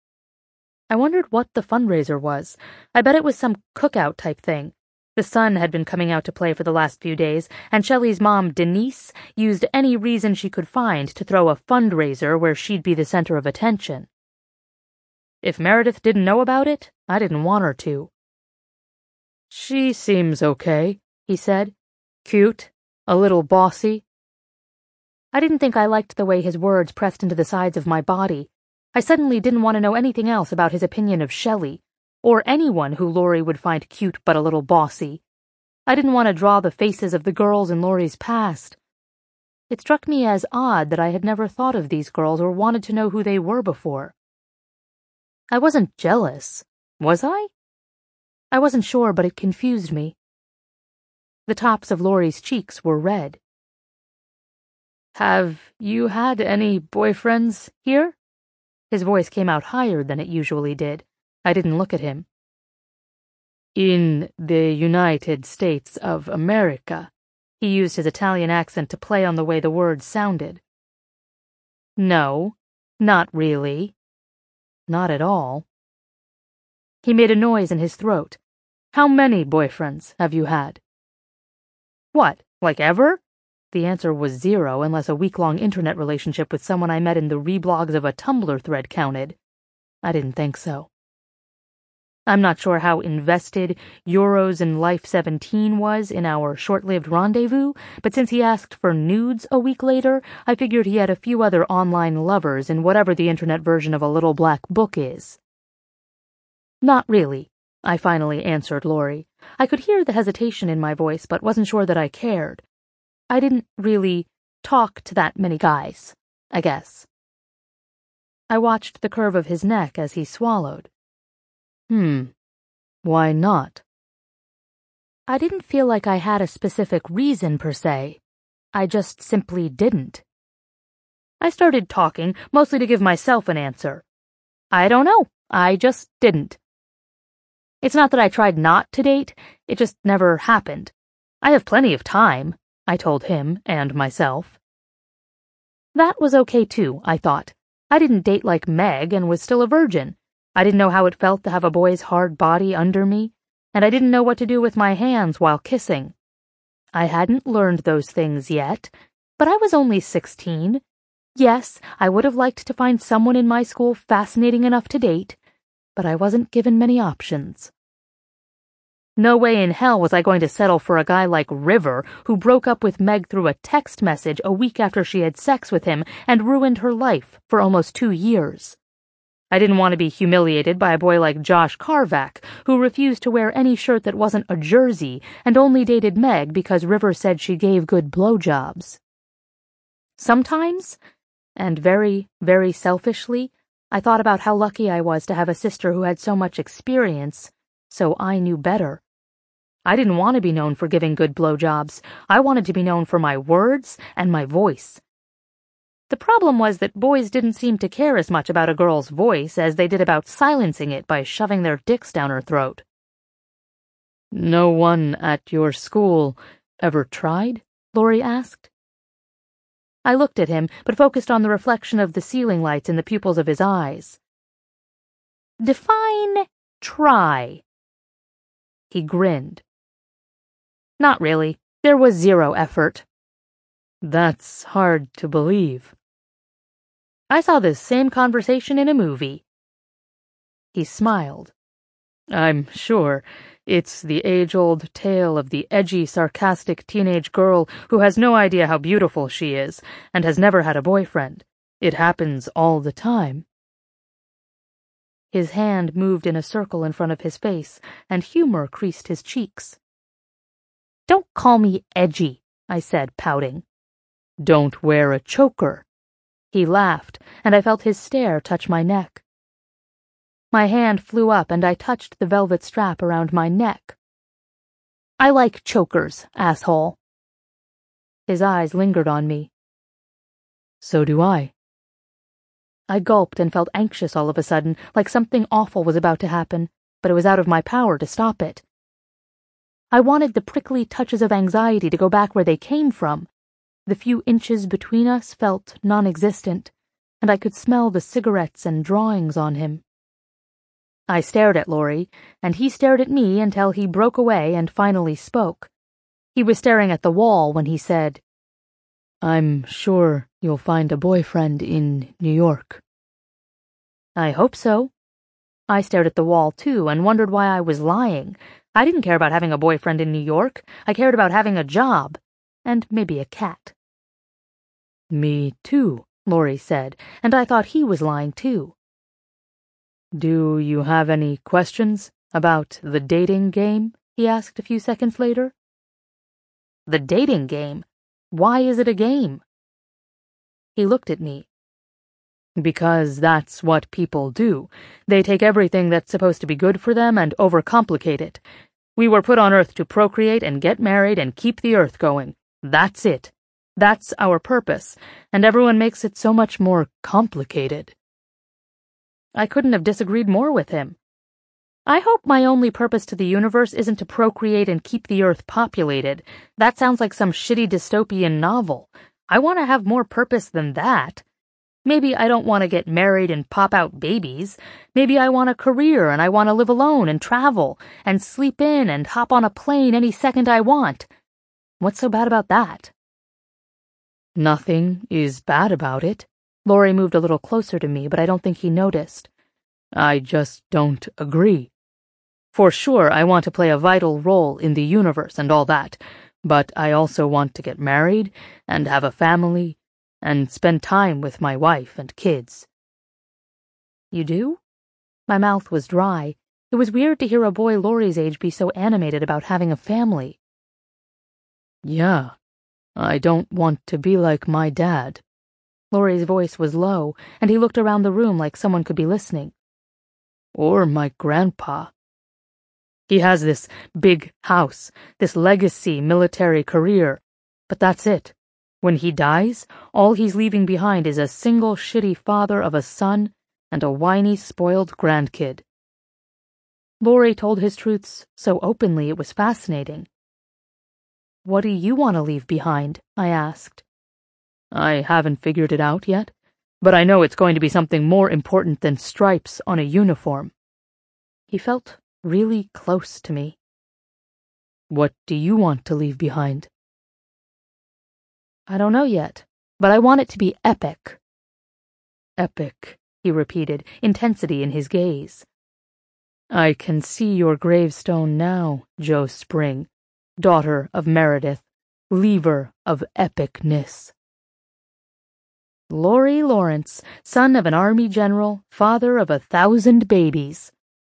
I wondered what the fundraiser was. I bet it was some cookout type thing. The sun had been coming out to play for the last few days, and Shelley's mom, Denise, used any reason she could find to throw a fundraiser where she'd be the center of attention. If Meredith didn't know about it, I didn't want her to. She seems okay, he said. Cute, a little bossy. I didn't think I liked the way his words pressed into the sides of my body. I suddenly didn't want to know anything else about his opinion of Shelley, or anyone who Laurie would find cute but a little bossy. I didn't want to draw the faces of the girls in Laurie's past. It struck me as odd that I had never thought of these girls or wanted to know who they were before. I wasn't jealous, was I? I wasn't sure, but it confused me. The tops of Laurie's cheeks were red. Have you had any boyfriends here? His voice came out higher than it usually did. I didn't look at him. In the United States of America. He used his Italian accent to play on the way the words sounded. No, not really. Not at all. He made a noise in his throat. How many boyfriends have you had? What, like ever? The answer was 0 unless a week-long internet relationship with someone I met in the reblogs of a Tumblr thread counted. I didn't think so. I'm not sure how invested Euros and Life 17 was in our short-lived rendezvous, but since he asked for nudes a week later, I figured he had a few other online lovers in whatever the internet version of a little black book is. Not really, I finally answered Laurie. I could hear the hesitation in my voice, but wasn't sure that I cared. I didn't really talk to that many guys, I guess. I watched the curve of his neck as he swallowed. Why not? I didn't feel like I had a specific reason per se. I just simply didn't. I started talking, mostly to give myself an answer. I don't know. I just didn't. It's not that I tried not to date, it just never happened. I have plenty of time, I told him and myself. That was okay too, I thought. I didn't date like Meg and was still a virgin. I didn't know how it felt to have a boy's hard body under me, and I didn't know what to do with my hands while kissing. I hadn't learned those things yet, but I was only 16. Yes, I would have liked to find someone in my school fascinating enough to date, but I wasn't given many options. No way in hell was I going to settle for a guy like River, who broke up with Meg through a text message a week after she had sex with him and ruined her life for almost 2 years. I didn't want to be humiliated by a boy like Josh Carvack, who refused to wear any shirt that wasn't a jersey and only dated Meg because River said she gave good blowjobs. Sometimes, and very, very selfishly, I thought about how lucky I was to have a sister who had so much experience, so I knew better. I didn't want to be known for giving good blowjobs. I wanted to be known for my words and my voice. The problem was that boys didn't seem to care as much about a girl's voice as they did about silencing it by shoving their dicks down her throat. No one at your school ever tried? Laurie asked. I looked at him, but focused on the reflection of the ceiling lights in the pupils of his eyes. Define try. He grinned. Not really. There was 0 effort. That's hard to believe. I saw this same conversation in a movie. He smiled. I'm sure. It's the age-old tale of the edgy, sarcastic teenage girl who has no idea how beautiful she is and has never had a boyfriend. It happens all the time. His hand moved in a circle in front of his face, and humor creased his cheeks. Don't call me edgy, I said, pouting. Don't wear a choker. He laughed, and I felt his stare touch my neck. My hand flew up, and I touched the velvet strap around my neck. I like chokers, asshole. His eyes lingered on me. So do I. I gulped and felt anxious all of a sudden, like something awful was about to happen, but it was out of my power to stop it. I wanted the prickly touches of anxiety to go back where they came from. The few inches between us felt non-existent, and I could smell the cigarettes and drawings on him. I stared at Laurie, and he stared at me until he broke away and finally spoke. He was staring at the wall when he said, I'm sure you'll find a boyfriend in New York. I hope so. I stared at the wall, too, and wondered why I was lying. I didn't care about having a boyfriend in New York. I cared about having a job. And maybe a cat. Me too, Laurie said, and I thought he was lying, too. Do you have any questions about the dating game? He asked a few seconds later. The dating game? Why is it a game? He looked at me. Because that's what people do. They take everything that's supposed to be good for them and overcomplicate it. We were put on Earth to procreate and get married and keep the Earth going. That's it. That's our purpose, and everyone makes it so much more complicated. I couldn't have disagreed more with him. I hope my only purpose to the universe isn't to procreate and keep the Earth populated. That sounds like some shitty dystopian novel. I want to have more purpose than that. Maybe I don't want to get married and pop out babies. Maybe I want a career and I want to live alone and travel and sleep in and hop on a plane any second I want. What's so bad about that? Nothing is bad about it. Laurie moved a little closer to me, but I don't think he noticed. I just don't agree. For sure, I want to play a vital role in the universe and all that, but I also want to get married and have a family and spend time with my wife and kids. You do? My mouth was dry. It was weird to hear a boy Laurie's age be so animated about having a family. Yeah, I don't want to be like my dad. Laurie's voice was low, and he looked around the room like someone could be listening. Or my grandpa. He has this big house, this legacy military career, but that's it. When he dies, all he's leaving behind is a single shitty father of a son and a whiny, spoiled grandkid. Laurie told his truths so openly it was fascinating. What do you want to leave behind? I asked. I haven't figured it out yet, but I know it's going to be something more important than stripes on a uniform. He felt really close to me. What do you want to leave behind? I don't know yet, but I want it to be epic. Epic, he repeated, intensity in his gaze. I can see your gravestone now, Joe Spring, daughter of Meredith, lever of epicness. Laurie Lawrence, son of an army general, father of 1,000 babies.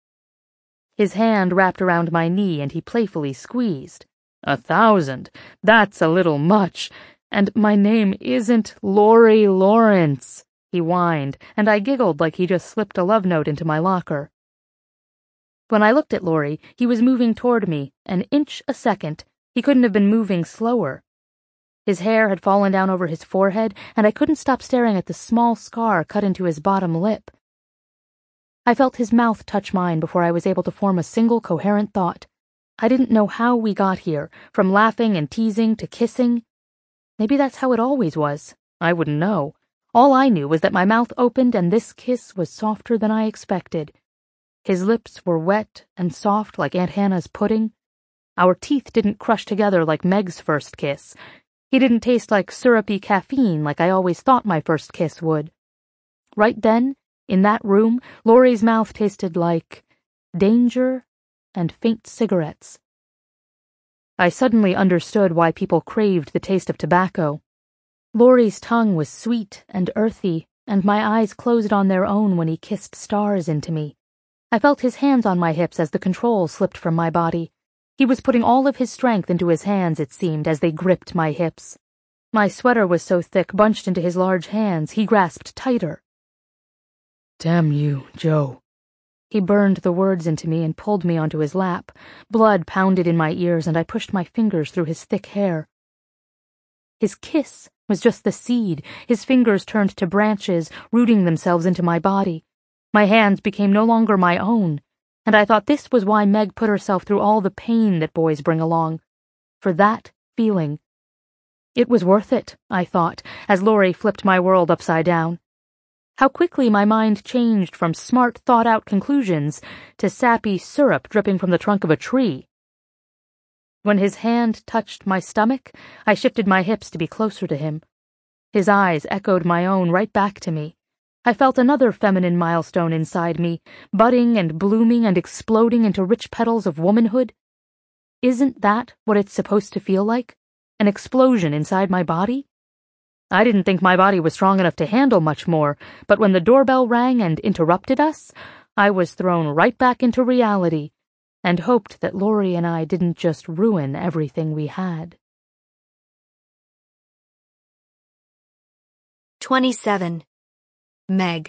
His hand wrapped around my knee and he playfully squeezed. 1,000? That's a little much. And my name isn't Laurie Lawrence, he whined, and I giggled like he just slipped a love note into my locker. When I looked at Laurie, he was moving toward me, an inch a second. He couldn't have been moving slower. His hair had fallen down over his forehead, and I couldn't stop staring at the small scar cut into his bottom lip. I felt his mouth touch mine before I was able to form a single coherent thought. I didn't know how we got here, from laughing and teasing to kissing. Maybe that's how it always was. I wouldn't know. All I knew was that my mouth opened and this kiss was softer than I expected. His lips were wet and soft like Aunt Hannah's pudding. Our teeth didn't crush together like Meg's first kiss. He didn't taste like syrupy caffeine like I always thought my first kiss would. Right then, in that room, Laurie's mouth tasted like danger and faint cigarettes. I suddenly understood why people craved the taste of tobacco. Laurie's tongue was sweet and earthy, and my eyes closed on their own when he kissed stars into me. I felt his hands on my hips as the control slipped from my body. He was putting all of his strength into his hands, it seemed, as they gripped my hips. My sweater was so thick, bunched into his large hands, he grasped tighter. Damn you, Joe. He burned the words into me and pulled me onto his lap. Blood pounded in my ears, and I pushed my fingers through his thick hair. His kiss was just the seed. His fingers turned to branches, rooting themselves into my body. My hands became no longer my own, and I thought this was why Meg put herself through all the pain that boys bring along. For that feeling. It was worth it, I thought, as Laurie flipped my world upside down. How quickly my mind changed from smart, thought-out conclusions to sappy syrup dripping from the trunk of a tree. When his hand touched my stomach, I shifted my hips to be closer to him. His eyes echoed my own right back to me. I felt another feminine milestone inside me, budding and blooming and exploding into rich petals of womanhood. Isn't that what it's supposed to feel like? An explosion inside my body? I didn't think my body was strong enough to handle much more, but when the doorbell rang and interrupted us, I was thrown right back into reality, and hoped that Laurie and I didn't just ruin everything we had. 27. Meg.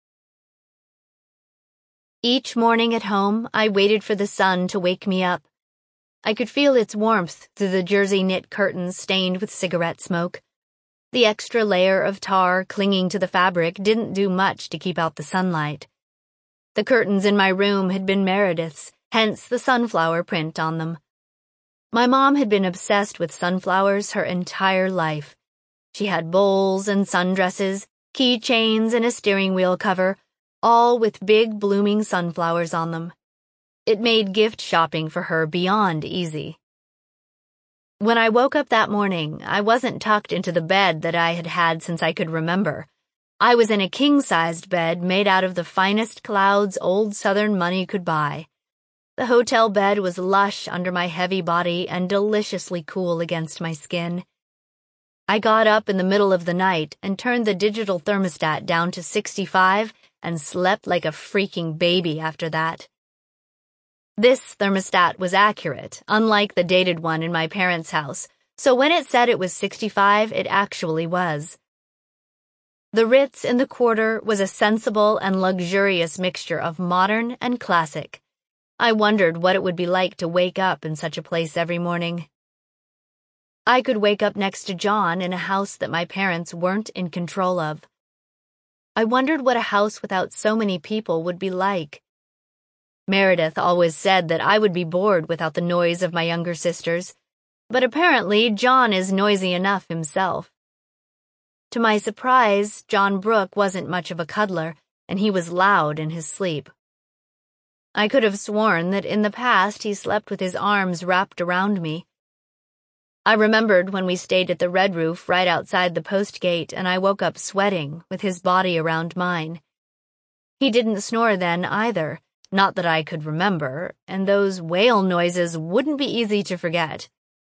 Each morning at home, I waited for the sun to wake me up. I could feel its warmth through the jersey knit curtains stained with cigarette smoke. The extra layer of tar clinging to the fabric didn't do much to keep out the sunlight. The curtains in my room had been Meredith's, hence the sunflower print on them. My mom had been obsessed with sunflowers her entire life. She had bowls and sundresses, keychains and a steering wheel cover, all with big blooming sunflowers on them. It made gift shopping for her beyond easy. When I woke up that morning, I wasn't tucked into the bed that I had had since I could remember. I was in a king-sized bed made out of the finest clouds old Southern money could buy. The hotel bed was lush under my heavy body and deliciously cool against my skin. I got up in the middle of the night and turned the digital thermostat down to 65 and slept like a freaking baby after that. This thermostat was accurate, unlike the dated one in my parents' house, so when it said it was 65, it actually was. The Ritz in the Quarter was a sensible and luxurious mixture of modern and classic. I wondered what it would be like to wake up in such a place every morning. I could wake up next to John in a house that my parents weren't in control of. I wondered what a house without so many people would be like. Meredith always said that I would be bored without the noise of my younger sisters, but apparently John is noisy enough himself. To my surprise, John Brooke wasn't much of a cuddler, and he was loud in his sleep. I could have sworn that in the past he slept with his arms wrapped around me. I remembered when we stayed at the Red Roof right outside the post gate and I woke up sweating with his body around mine. He didn't snore then either, Not that I could remember, and those whale noises wouldn't be easy to forget.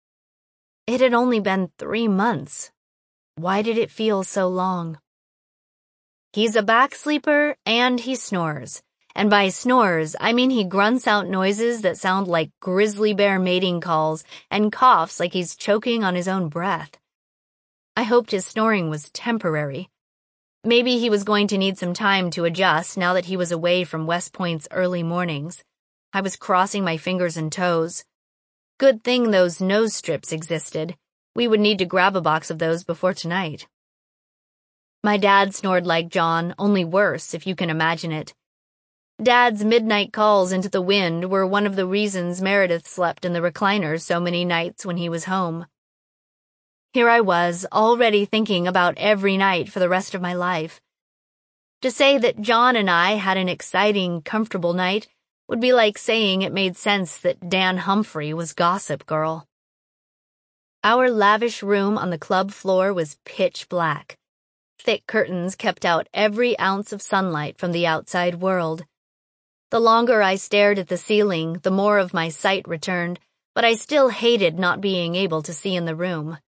It had only been 3 months. Why did it feel so long? He's a back sleeper and he snores. And by snores, I mean he grunts out noises that sound like grizzly bear mating calls and coughs like he's choking on his own breath. I hoped his snoring was temporary. Maybe he was going to need some time to adjust now that he was away from West Point's early mornings. I was crossing my fingers and toes. Good thing those nose strips existed. We would need to grab a box of those before tonight. My dad snored like John, only worse, if you can imagine it. Dad's midnight calls into the wind were one of the reasons Meredith slept in the recliner so many nights when he was home. Here I was, already thinking about every night for the rest of my life. To say that John and I had an exciting, comfortable night would be like saying it made sense that Dan Humphrey was Gossip Girl. Our lavish room on the club floor was pitch black. Thick curtains kept out every ounce of sunlight from the outside world. The longer I stared at the ceiling, the more of my sight returned, but I still hated not being able to see in the room.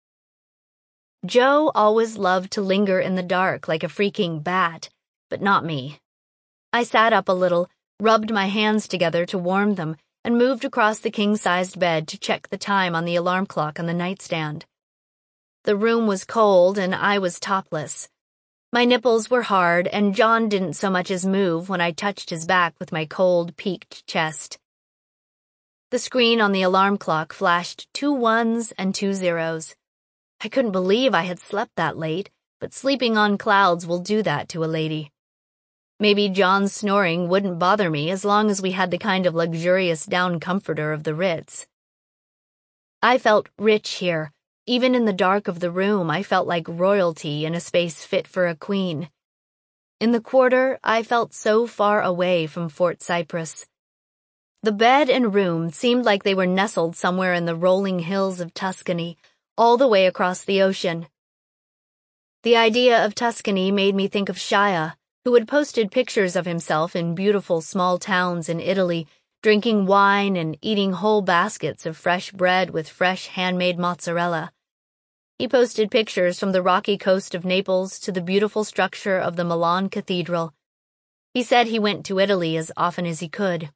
Joe always loved to linger in the dark like a freaking bat, but not me. I sat up a little, rubbed my hands together to warm them, and moved across the king-sized bed to check the time on the alarm clock on the nightstand. The room was cold and I was topless. My nipples were hard, and John didn't so much as move when I touched his back with my cold, peaked chest. The screen on the alarm clock flashed 2 1s and 2 0s. I couldn't believe I had slept that late, but sleeping on clouds will do that to a lady. Maybe John's snoring wouldn't bother me as long as we had the kind of luxurious down comforter of the Ritz. I felt rich here. Even in the dark of the room, I felt like royalty in a space fit for a queen. In the quarter, I felt so far away from Fort Cyprus. The bed and room seemed like they were nestled somewhere in the rolling hills of Tuscany, all the way across the ocean. The idea of Tuscany made me think of Shia, who had posted pictures of himself in beautiful small towns in Italy, drinking wine and eating whole baskets of fresh bread with fresh handmade mozzarella. He posted pictures from the rocky coast of Naples to the beautiful structure of the Milan Cathedral. He said he went to Italy as often as he could.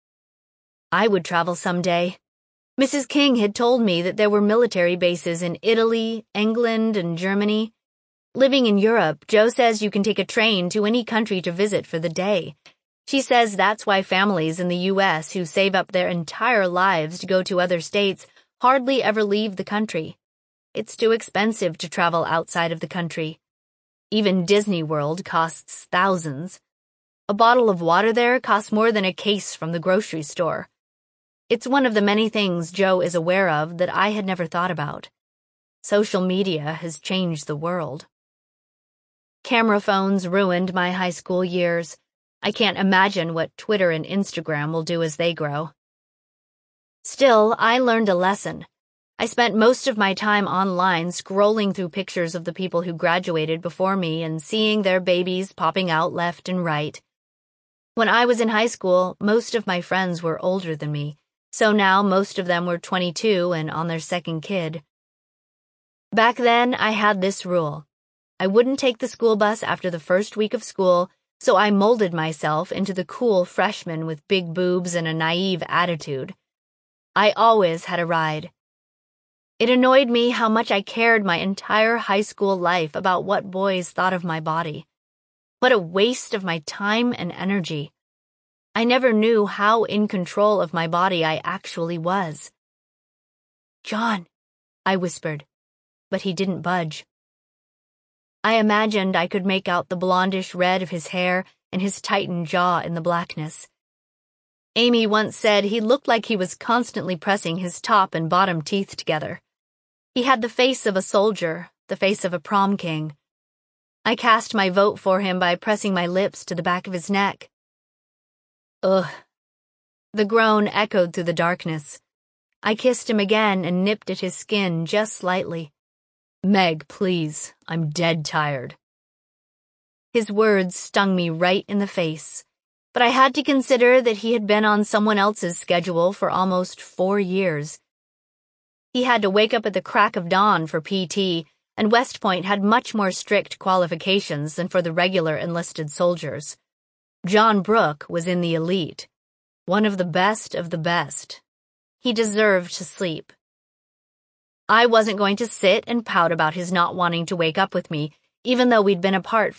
I would travel someday. Mrs. King had told me that there were military bases in Italy, England, and Germany. Living in Europe, Joe says you can take a train to any country to visit for the day. She says that's why families in the U.S. who save up their entire lives to go to other states hardly ever leave the country. It's too expensive to travel outside of the country. Even Disney World costs thousands. A bottle of water there costs more than a case from the grocery store. It's one of the many things Joe is aware of that I had never thought about. Social media has changed the world. Camera phones ruined my high school years. I can't imagine what Twitter and Instagram will do as they grow. Still, I learned a lesson. I spent most of my time online scrolling through pictures of the people who graduated before me and seeing their babies popping out left and right. When I was in high school, most of my friends were older than me, so now most of them were 22 and on their second kid. Back then, I had this rule. I wouldn't take the school bus after the first week of school, so I molded myself into the cool freshman with big boobs and a naive attitude. I always had a ride. It annoyed me how much I cared my entire high school life about what boys thought of my body. What a waste of my time and energy. I never knew how in control of my body I actually was. "John," I whispered, but he didn't budge. I imagined I could make out the blondish red of his hair and his tightened jaw in the blackness. Amy once said he looked like he was constantly pressing his top and bottom teeth together. He had the face of a soldier, the face of a prom king. I cast my vote for him by pressing my lips to the back of his neck. Ugh. The groan echoed through the darkness. I kissed him again and nipped at his skin just slightly. "Meg, please, I'm dead tired." His words stung me right in the face. but I had to consider that he had been on someone else's schedule for almost 4 years. He had to wake up at the crack of dawn for PT, and West Point had much more strict qualifications than for the regular enlisted soldiers. John Brooke was in the elite, one of the best of the best. He deserved to sleep. I wasn't going to sit and pout about his not wanting to wake up with me, even though we'd been apart